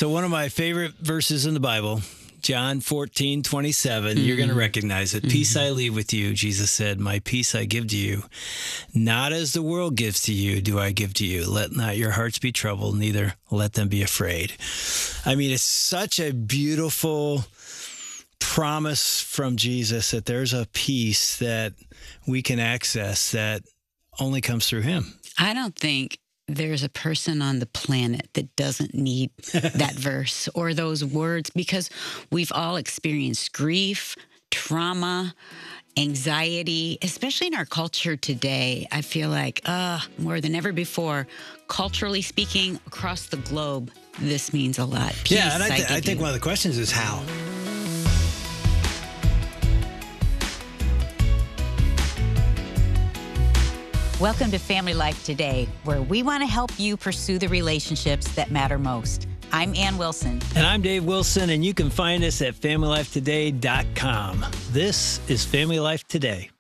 So one of my favorite verses in the Bible, John 14:27, you're going to recognize it. Peace I leave with you, Jesus said, my peace I give to you. Not as the world gives to you, do I give to you. Let not your hearts be troubled, neither let them be afraid. I mean, it's such a beautiful promise from Jesus that there's a peace that we can access that only comes through him. I don't think there's a person on the planet that doesn't need that verse or those words, because we've all experienced grief, trauma, anxiety, especially in our culture today. I feel like more than ever before, culturally speaking, across the globe, this means a lot. Peace, yeah, and I think one of the questions is how. Welcome to Family Life Today, where we want to help you pursue the relationships that matter most. I'm Ann Wilson. And I'm Dave Wilson, and you can find us at FamilyLifeToday.com. This is Family Life Today.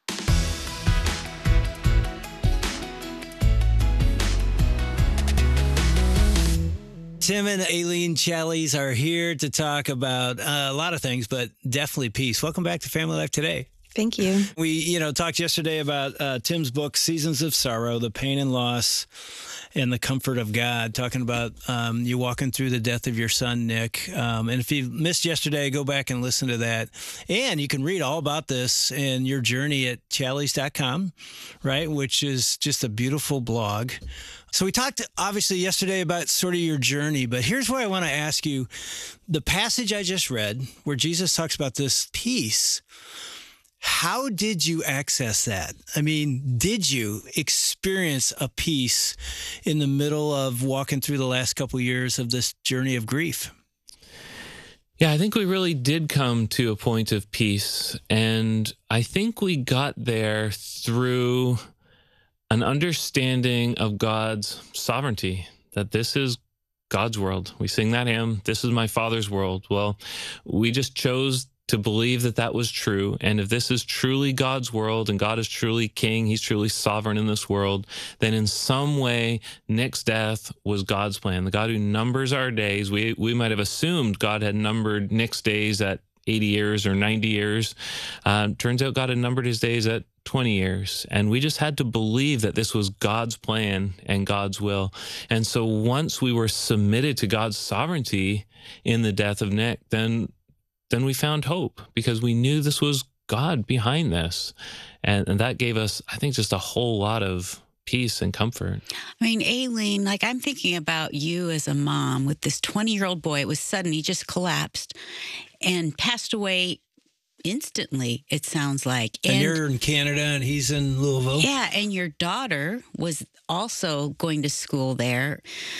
Tim and Aileen Challies are here to talk about a lot of things, but definitely peace. Welcome back to Family Life Today. Thank you. We, talked yesterday about Tim's book, Seasons of Sorrow, the pain and loss and the comfort of God, talking about you walking through the death of your son, Nick. And if you missed yesterday, go back and listen to that. And you can read all about this and your journey at Challies.com, right, which is just a beautiful blog. So we talked, obviously, yesterday about sort of your journey, but here's where I want to ask you. The passage I just read, where Jesus talks about this peace, how did you access that? I mean, did you experience a peace in the middle of walking through the last couple of years of this journey of grief? Yeah, I think we really did come to a point of peace. And I think we got there through an understanding of God's sovereignty, that this is God's world. We sing that hymn, "This is my Father's world." Well, we just chose to believe that that was true. And if this is truly God's world and God is truly king, he's truly sovereign in this world, then in some way, Nick's death was God's plan. The God who numbers our days, we might have assumed God had numbered Nick's days at 80 years or 90 years. Turns out God had numbered his days at 20 years. And we just had to believe that this was God's plan and God's will. And so once we were submitted to God's sovereignty in the death of Nick, then we found hope, because we knew this was God behind this. And that gave us, I think, just a whole lot of peace and comfort. I mean, Aileen, I'm thinking about you as a mom with this 20-year-old boy. It was sudden. He just collapsed and passed away instantly, it sounds like. And you're in Canada and he's in Louisville. Yeah, and your daughter was also going to school there.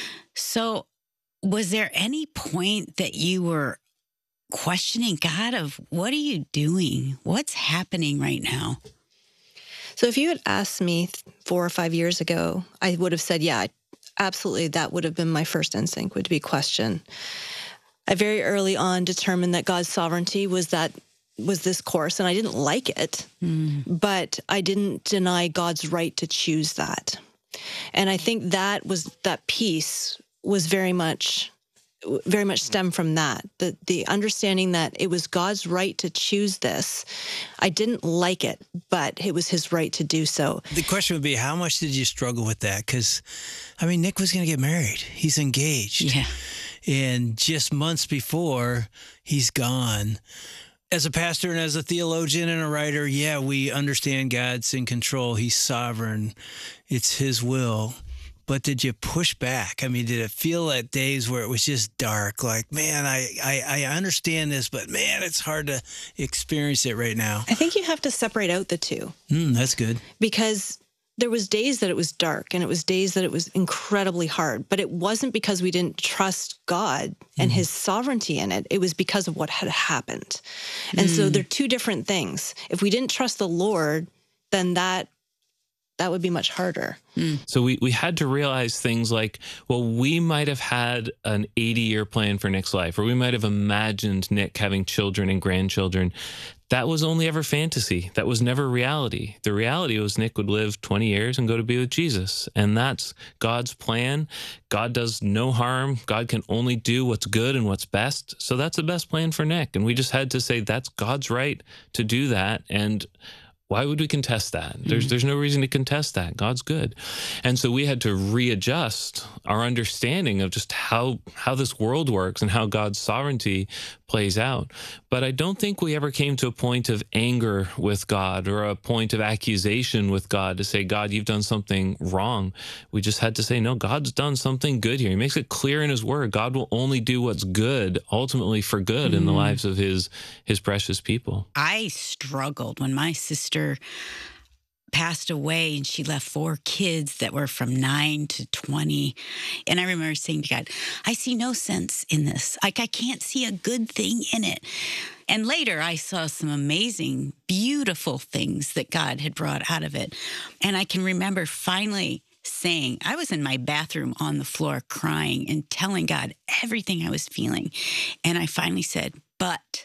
So was there any point that you were questioning God of, what are you doing? What's happening right now? So if you had asked me 4 or 5 years ago, I would have said, yeah, absolutely, that would have been my first instinct, would be question. I very early on determined that God's sovereignty was this course, and I didn't like it, but I didn't deny God's right to choose that. And I think that peace was very much stemmed from that, the understanding that it was God's right to choose this. I didn't like it, but it was his right to do so. The question would be, how much did you struggle with that? Because, Nick was going to get married. He's engaged. Yeah. And just months before, he's gone. As a pastor and as a theologian and a writer, yeah, we understand God's in control. He's sovereign. It's his will. But did you push back? Did it feel at days where it was just dark? Like, man, I understand this, but man, it's hard to experience it right now. I think you have to separate out the two. That's good. Because there was days that it was dark and it was days that it was incredibly hard, but it wasn't because we didn't trust God and his sovereignty in it. It was because of what had happened. And so they're two different things. If we didn't trust the Lord, then that that would be much harder. So we had to realize things like, well, we might have had an 80-year plan for Nick's life, or we might have imagined Nick having children and grandchildren. That was only ever fantasy. That was never reality. The reality was Nick would live 20 years and go to be with Jesus. And that's God's plan. God does no harm. God can only do what's good and what's best. So that's the best plan for Nick. And we just had to say that's God's right to do that. And why would we contest that? There's no reason to contest that. God's good. And so we had to readjust our understanding of just how this world works and how God's sovereignty plays out. But I don't think we ever came to a point of anger with God or a point of accusation with God to say, God, you've done something wrong. We just had to say, no, God's done something good here. He makes it clear in his word. God will only do what's good, ultimately for good in the lives of his precious people. I struggled when my sister passed away and she left 4 kids that were from 9 to 20. And I remember saying to God, I see no sense in this. Like, I can't see a good thing in it. And later I saw some amazing, beautiful things that God had brought out of it. And I can remember finally saying, I was in my bathroom on the floor crying and telling God everything I was feeling. And I finally said, but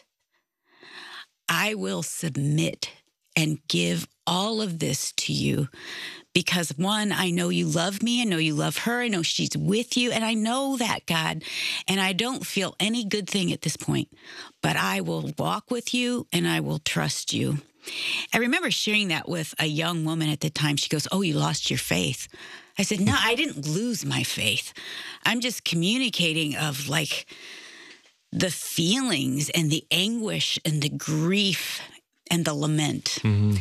I will submit and give all of this to you because, one, I know you love me. I know you love her. I know she's with you. And I know that, God. And I don't feel any good thing at this point, but I will walk with you and I will trust you. I remember sharing that with a young woman at the time. She goes, oh, you lost your faith. I said, no, I didn't lose my faith. I'm just communicating of like the feelings and the anguish and the grief and the lament.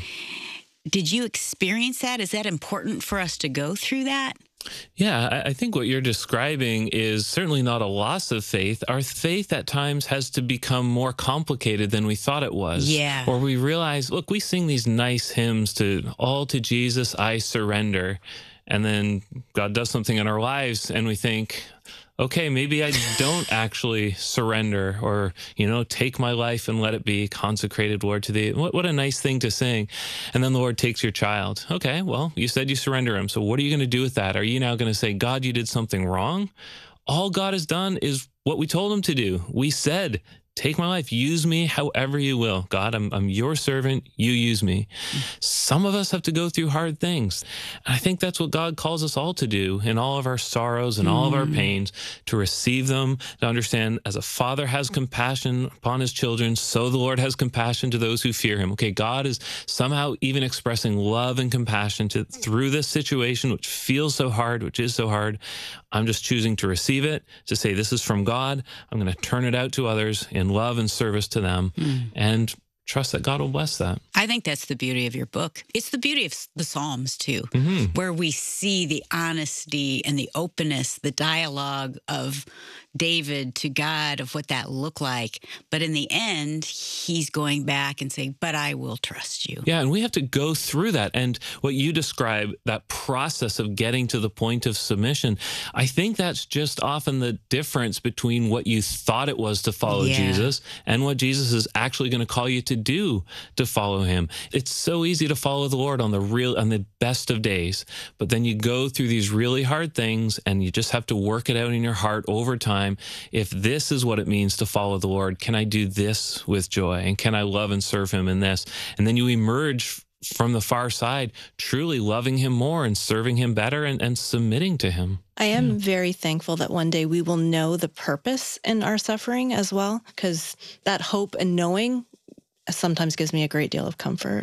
Did you experience that? Is that important for us to go through that? Yeah, I think what you're describing is certainly not a loss of faith. Our faith at times has to become more complicated than we thought it was. Yeah. Or we realize, look, we sing these nice hymns to all to Jesus I surrender. And then God does something in our lives and we think, okay, maybe I don't actually surrender or, take my life and let it be consecrated, Lord, to thee. What a nice thing to sing. And then the Lord takes your child. Okay, well, you said you surrender him. So what are you going to do with that? Are you now going to say, God, you did something wrong? All God has done is what we told him to do. We said, take my life, use me however you will. God, I'm your servant, you use me. Some of us have to go through hard things. And I think that's what God calls us all to do in all of our sorrows and all of our pains, to receive them, to understand as a father has compassion upon his children, so the Lord has compassion to those who fear him. Okay, God is somehow even expressing love and compassion through this situation, which feels so hard, which is so hard. I'm just choosing to receive it, to say, this is from God. I'm going to turn it out to others in love and service to them and trust that God will bless that. I think that's the beauty of your book. It's the beauty of the Psalms, too, where we see the honesty and the openness, the dialogue of David to God of what that looked like. But in the end, he's going back and saying, but I will trust you. Yeah, and we have to go through that. And what you describe, that process of getting to the point of submission, I think that's just often the difference between what you thought it was to follow Jesus and what Jesus is actually going to call you to do to follow him. It's so easy to follow the Lord on the best of days, but then you go through these really hard things and you just have to work it out in your heart over time. If this is what it means to follow the Lord, can I do this with joy? And can I love and serve him in this? And then you emerge from the far side, truly loving him more and serving him better and submitting to him. I am very thankful that one day we will know the purpose in our suffering as well, because that hope and knowing sometimes gives me a great deal of comfort.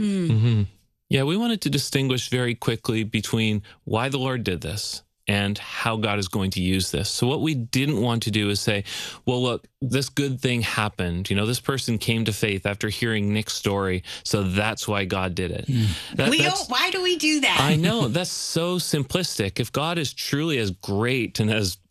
Yeah, we wanted to distinguish very quickly between why the Lord did this and how God is going to use this. So what we didn't want to do is say, well, look, this good thing happened. This person came to faith after hearing Nick's story, so that's why God did it. Why do we do that? I know, that's so simplistic. If God is truly as great and as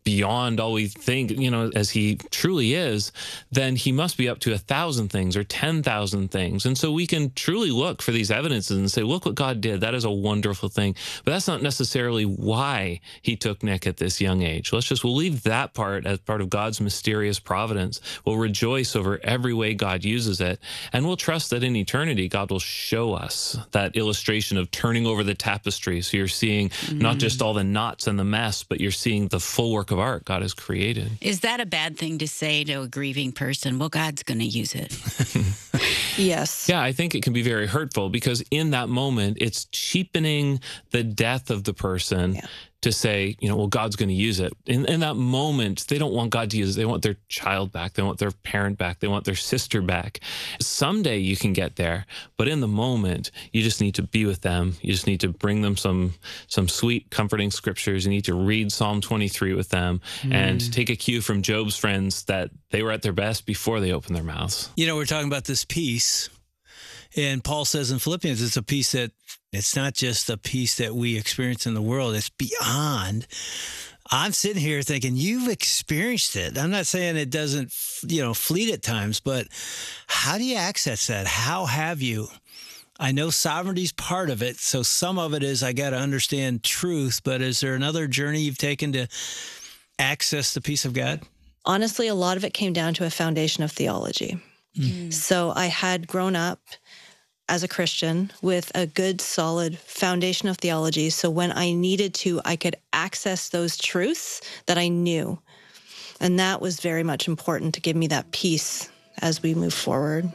beyond all we think, as he truly is, then he must be up to 1,000 things or 10,000 things. And so we can truly look for these evidences and say, look what God did. That is a wonderful thing. But that's not necessarily why he took Nick at this young age. We'll leave that part as part of God's mysterious providence. We'll rejoice over every way God uses it. And we'll trust that in eternity, God will show us that illustration of turning over the tapestry. So you're seeing not just all the knots and the mess, but you're seeing the full work of art God has created. Is that a bad thing to say to a grieving person? Well, God's going to use it. Yes. Yeah, I think it can be very hurtful because in that moment, it's cheapening the death of the person to say, well, God's going to use it. In that moment, they don't want God to use it. They want their child back. They want their parent back. They want their sister back. Someday you can get there, but in the moment, you just need to be with them. You just need to bring them some sweet, comforting scriptures. You need to read Psalm 23 with them and take a cue from Job's friends that they were at their best before they opened their mouths. We're talking about this peace. And Paul says in Philippians, it's a peace that it's not just a peace that we experience in the world. It's beyond. I'm sitting here thinking, you've experienced it. I'm not saying it doesn't, fleet at times, but how do you access that? How have you? I know sovereignty is part of it. So some of it is I got to understand truth, but is there another journey you've taken to access the peace of God? Honestly, a lot of it came down to a foundation of theology. So I had grown up as a Christian with a good, solid foundation of theology. So when I needed to, I could access those truths that I knew. And that was very much important to give me that peace as we move forward.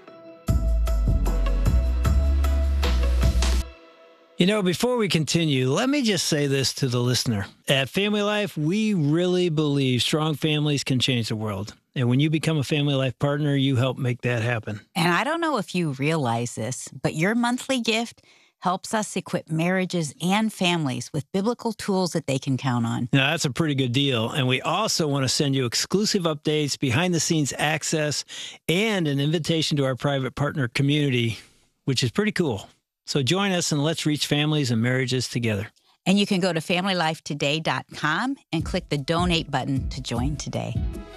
Before we continue, let me just say this to the listener. At Family Life, we really believe strong families can change the world. And when you become a Family Life partner, you help make that happen. And I don't know if you realize this, but your monthly gift helps us equip marriages and families with biblical tools that they can count on. Now, that's a pretty good deal. And we also want to send you exclusive updates, behind-the-scenes access, and an invitation to our private partner community, which is pretty cool. So join us and let's reach families and marriages together. And you can go to familylifetoday.com and click the donate button to join today.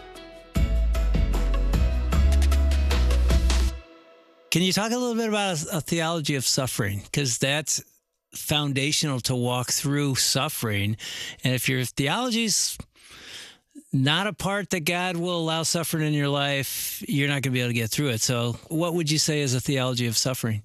Can you talk a little bit about a theology of suffering? Because that's foundational to walk through suffering. And if your theology's not a part that God will allow suffering in your life, you're not going to be able to get through it. So what would you say is a theology of suffering?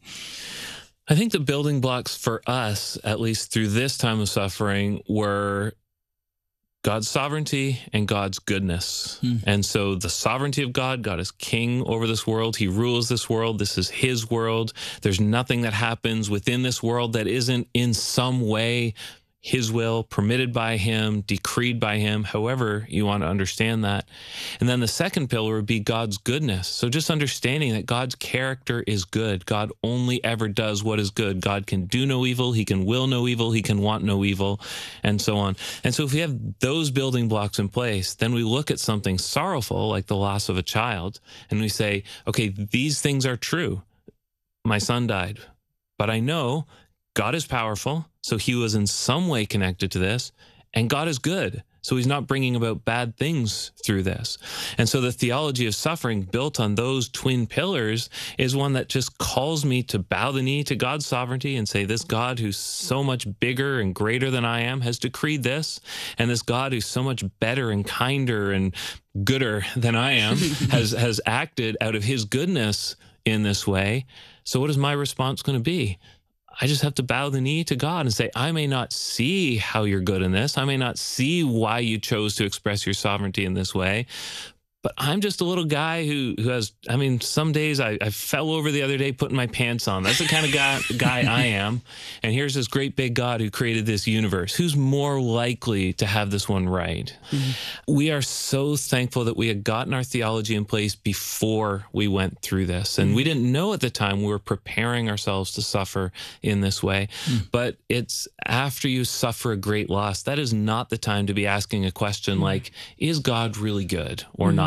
I think the building blocks for us, at least through this time of suffering, were God's sovereignty and God's goodness. And so the sovereignty of God is king over this world. He rules this world. This is his world. There's nothing that happens within this world that isn't in some way his will, permitted by him, decreed by him, however you want to understand that. And then the second pillar would be God's goodness. So just understanding that God's character is good. God only ever does what is good. God can do no evil. He can will no evil. He can want no evil, and so on. And so if we have those building blocks in place, then we look at something sorrowful like the loss of a child, and we say, okay, these things are true. My son died, but I know God is powerful, so he was in some way connected to this, and God is good, so he's not bringing about bad things through this. And so the theology of suffering built on those twin pillars is one that just calls me to bow the knee to God's sovereignty and say, this God who's so much bigger and greater than I am has decreed this, and this God who's so much better and kinder and gooder than I am has acted out of his goodness in this way. So what is my response going to be? I just have to bow the knee to God and say, I may not see how you're good in this. I may not see why you chose to express your sovereignty in this way. But I'm just a little guy who has, some days I fell over the other day putting my pants on. That's the kind of guy I am. And here's this great big God who created this universe. Who's more likely to have this one right? Mm-hmm. We are so thankful that we had gotten our theology in place before we went through this. And we didn't know at the time we were preparing ourselves to suffer in this way. But it's after you suffer a great loss, that is not the time to be asking a question like, is God really good or not?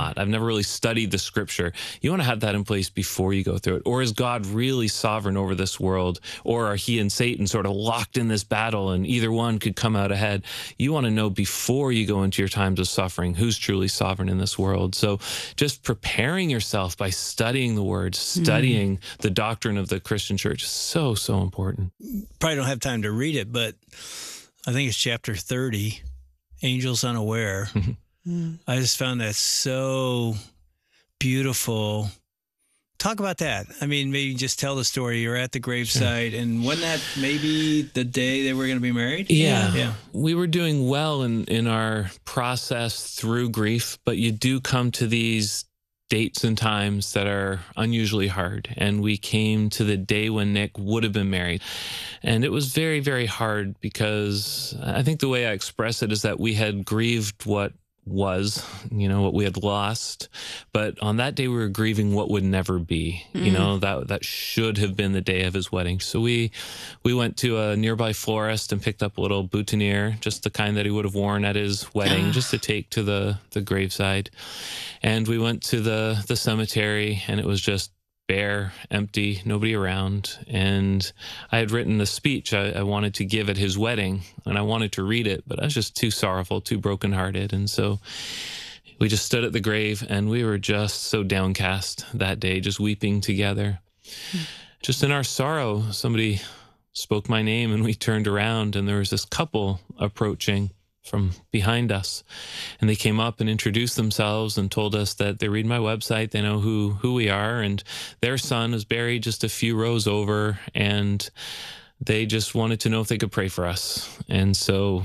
not. I've never really studied the scripture. You want to have that in place before you go through it. Or is God really sovereign over this world? Or are he and Satan sort of locked in this battle and either one could come out ahead? You want to know before you go into your times of suffering who's truly sovereign in this world. So just preparing yourself by studying the word, studying the doctrine of the Christian church is so, so important. Probably don't have time to read it, but I think it's chapter 30, Angels Unaware. I just found that so beautiful. Talk about that. I mean, maybe just tell the story. You're at the gravesite, and wasn't that maybe the day they were going to be married? Yeah. We were doing well in our process through grief, but you do come to these dates and times that are unusually hard. And we came to the day when Nick would have been married. And it was very, very hard because I think the way I express it is that we had grieved what was, what we had lost. But on that day, we were grieving what would never be, that should have been the day of his wedding. So we went to a nearby florist and picked up a little boutonniere, just the kind that he would have worn at his wedding, just to take to the graveside. And we went to the cemetery, and it was just bare, empty, nobody around. And I had written the speech I wanted to give at his wedding, and I wanted to read it, but I was just too sorrowful, too brokenhearted. And so we just stood at the grave, and we were just so downcast that day, just weeping together. Just in our sorrow, somebody spoke my name, and we turned around, and there was this couple approaching from behind us. And they came up and introduced themselves and told us that they read my website, they know who we are, and their son is buried just a few rows over, and they just wanted to know if they could pray for us. And so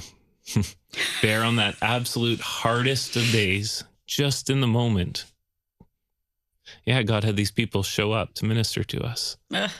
there on that absolute hardest of days, just in the moment, God had these people show up to minister to us.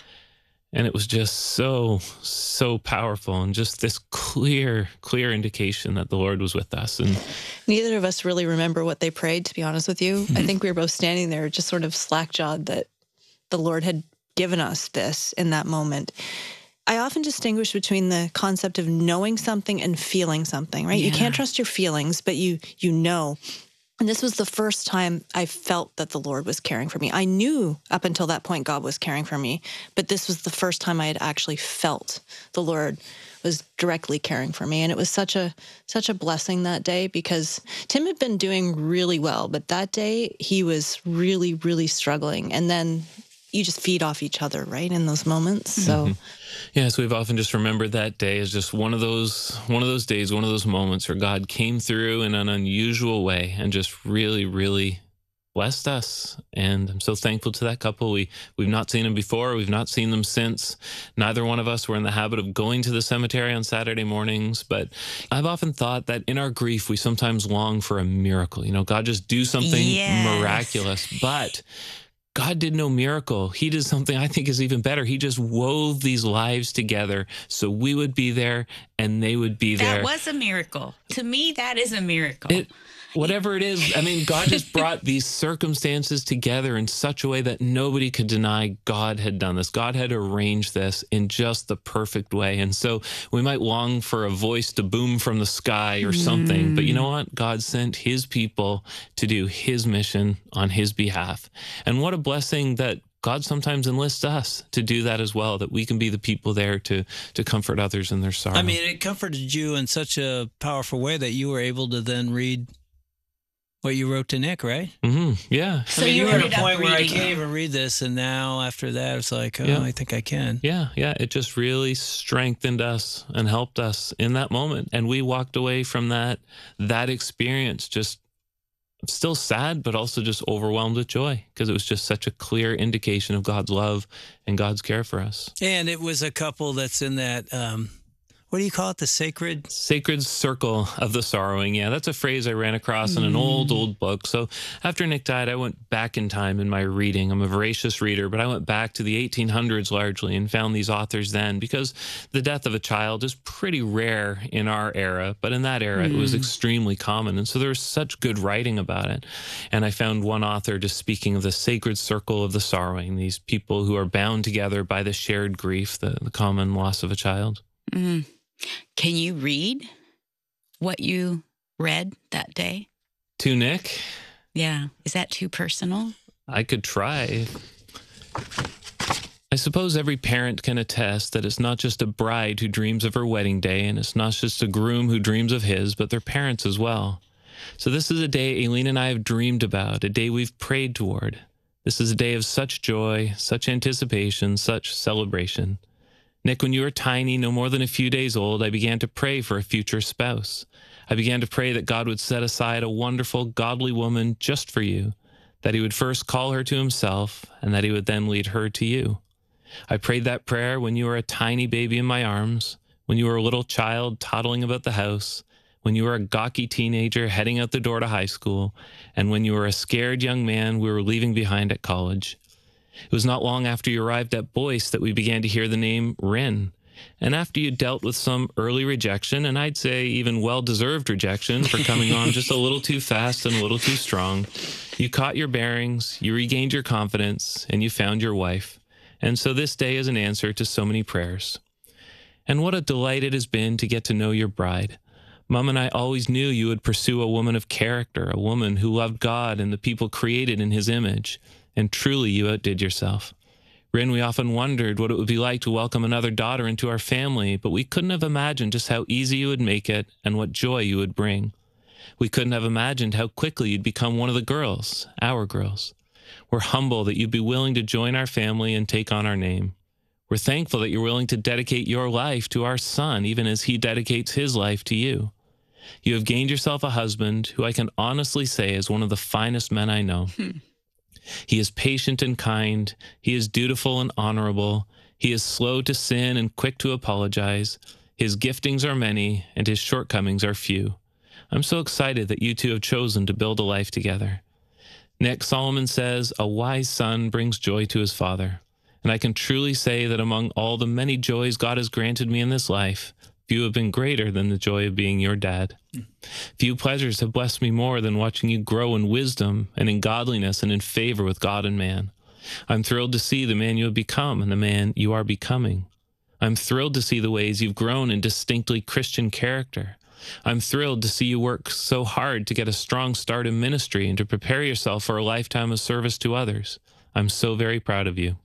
And it was just so, so powerful, and just this clear indication that the Lord was with us. And neither of us really remember what they prayed, to be honest with you. I think we were both standing there just sort of slack-jawed that the Lord had given us this in that moment. I often distinguish between the concept of knowing something and feeling something, right? Yeah. You can't trust your feelings, but you know. And this was the first time I felt that the Lord was caring for me. I knew up until that point God was caring for me, but this was the first time I had actually felt the Lord was directly caring for me. And it was such a blessing that day, because Tim had been doing really well, but that day he was really, really struggling. And then you just feed off each other, right, in those moments. So so we've often just remembered that day as just one of those days, one of those moments where God came through in an unusual way and just really, really blessed us. And I'm so thankful to that couple. We've not seen them before. We've not seen them since. Neither one of us were in the habit of going to the cemetery on Saturday mornings. But I've often thought that in our grief, we sometimes long for a miracle. God just do something miraculous. But God did no miracle. He did something I think is even better. He just wove these lives together so we would be there and they would be there. That was a miracle. To me, that is a miracle. Whatever it is, I mean, God just brought these circumstances together in such a way that nobody could deny God had done this. God had arranged this in just the perfect way. And so we might long for a voice to boom from the sky or something, but you know what? God sent his people to do his mission on his behalf. And what a blessing that God sometimes enlists us to do that as well, that we can be the people there to comfort others in their sorrow. I mean, it comforted you in such a powerful way that you were able to then read what you wrote to Nick, right? Yeah. So I mean, you were at ended a point up where I reading. can't even read this, and now after that, it's like, I think I can. Yeah. It just really strengthened us and helped us in that moment. And we walked away from that experience just still sad, but also just overwhelmed with joy, because it was just such a clear indication of God's love and God's care for us. And it was a couple that's in that, what do you call it? The sacred circle of the sorrowing. Yeah, that's a phrase I ran across in an old book. So after Nick died, I went back in time in my reading. I'm a voracious reader, but I went back to the 1800s largely and found these authors then, because the death of a child is pretty rare in our era, but in that era it was extremely common. And so there was such good writing about it. And I found one author just speaking of the sacred circle of the sorrowing, these people who are bound together by the shared grief, the common loss of a child. Can you read what you read that day? To Nick? Yeah. Is that too personal? I could try. I suppose every parent can attest that it's not just a bride who dreams of her wedding day, and it's not just a groom who dreams of his, but their parents as well. So this is a day Aileen and I have dreamed about, a day we've prayed toward. This is a day of such joy, such anticipation, such celebration. Nick, when you were tiny, no more than a few days old, I began to pray for a future spouse. I began to pray that God would set aside a wonderful, godly woman just for you, that he would first call her to himself, and that he would then lead her to you. I prayed that prayer when you were a tiny baby in my arms, when you were a little child toddling about the house, when you were a gawky teenager heading out the door to high school, and when you were a scared young man we were leaving behind at college. It was not long after you arrived at Boyce that we began to hear the name Rin. And after you dealt with some early rejection, and I'd say even well-deserved rejection for coming on just a little too fast and a little too strong, you caught your bearings, you regained your confidence, and you found your wife. And so this day is an answer to so many prayers. And what a delight it has been to get to know your bride. Mom and I always knew you would pursue a woman of character, a woman who loved God and the people created in his image. And truly you outdid yourself. Rin, we often wondered what it would be like to welcome another daughter into our family, but we couldn't have imagined just how easy you would make it and what joy you would bring. We couldn't have imagined how quickly you'd become one of the girls, our girls. We're humble that you'd be willing to join our family and take on our name. We're thankful that you're willing to dedicate your life to our son, even as he dedicates his life to you. You have gained yourself a husband who I can honestly say is one of the finest men I know. He is patient and kind. He is dutiful and honorable. He is slow to sin and quick to apologize. His giftings are many, and his shortcomings are few. I'm so excited that you two have chosen to build a life together. Nick, Solomon says, a wise son brings joy to his father. And I can truly say that among all the many joys God has granted me in this life, few have been greater than the joy of being your dad. Few pleasures have blessed me more than watching you grow in wisdom and in godliness and in favor with God and man. I'm thrilled to see the man you have become and the man you are becoming. I'm thrilled to see the ways you've grown in distinctly Christian character. I'm thrilled to see you work so hard to get a strong start in ministry and to prepare yourself for a lifetime of service to others. I'm so very proud of you.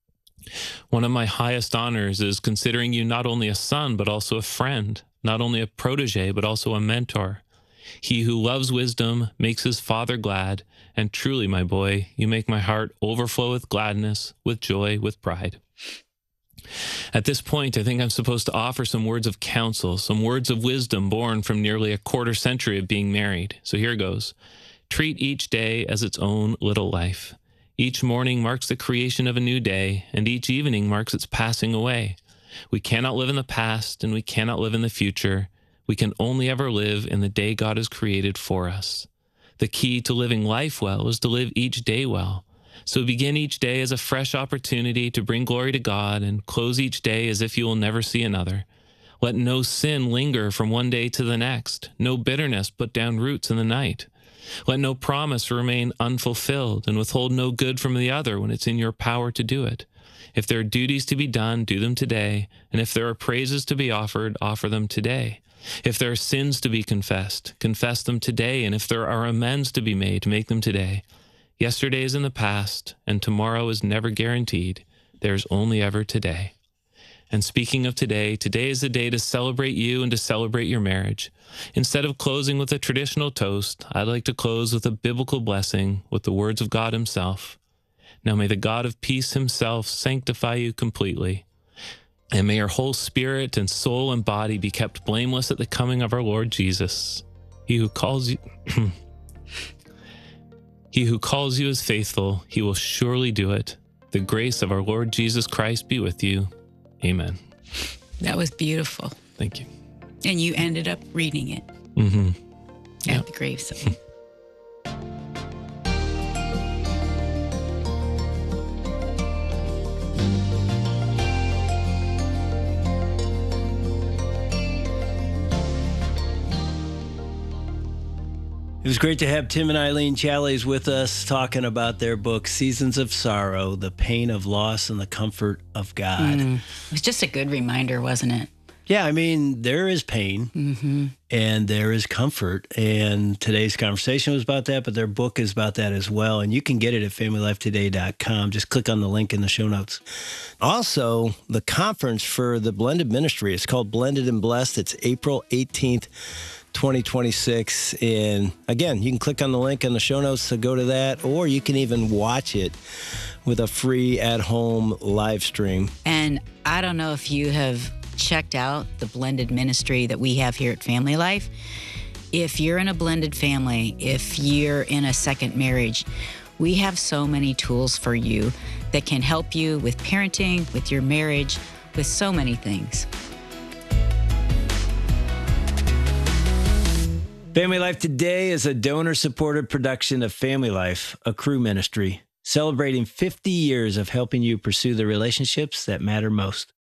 One of my highest honors is considering you not only a son, but also a friend, not only a protege, but also a mentor. He who loves wisdom makes his father glad, and truly, my boy, you make my heart overflow with gladness, with joy, with pride. At this point, I think I'm supposed to offer some words of counsel, some words of wisdom born from nearly a quarter century of being married. So here goes. Treat each day as its own little life. Each morning marks the creation of a new day, and each evening marks its passing away. We cannot live in the past, and we cannot live in the future. We can only ever live in the day God has created for us. The key to living life well is to live each day well. So begin each day as a fresh opportunity to bring glory to God, and close each day as if you will never see another. Let no sin linger from one day to the next, no bitterness put down roots in the night. Let no promise remain unfulfilled, and withhold no good from the other when it's in your power to do it. If there are duties to be done, do them today, and if there are praises to be offered, offer them today. If there are sins to be confessed, confess them today, and if there are amends to be made, make them today. Yesterday is in the past, and tomorrow is never guaranteed. There's only ever today. And speaking of today, today is the day to celebrate you and to celebrate your marriage. Instead of closing with a traditional toast, I'd like to close with a biblical blessing with the words of God himself. Now may the God of peace himself sanctify you completely. And may your whole spirit and soul and body be kept blameless at the coming of our Lord Jesus. He who calls you is faithful. He will surely do it. The grace of our Lord Jesus Christ be with you. Amen. That was beautiful. Thank you. And you ended up reading it at the graveside. It was great to have Tim and Eileen Challies with us talking about their book, Seasons of Sorrow, The Pain of Loss and the Comfort of God. It was just a good reminder, wasn't it? Yeah, I mean, there is pain and there is comfort. And today's conversation was about that, but their book is about that as well. And you can get it at familylifetoday.com. Just click on the link in the show notes. Also, the conference for the Blended Ministry, it's called Blended and Blessed. It's April 18th. 2026. And again, you can click on the link in the show notes to go to that, or you can even watch it with a free at-home live stream. And I don't know if you have checked out the blended ministry that we have here at Family Life. If you're in a blended family, if you're in a second marriage, we have so many tools for you that can help you with parenting, with your marriage, with so many things. Family Life Today is a donor-supported production of Family Life, a Cru ministry, celebrating 50 years of helping you pursue the relationships that matter most.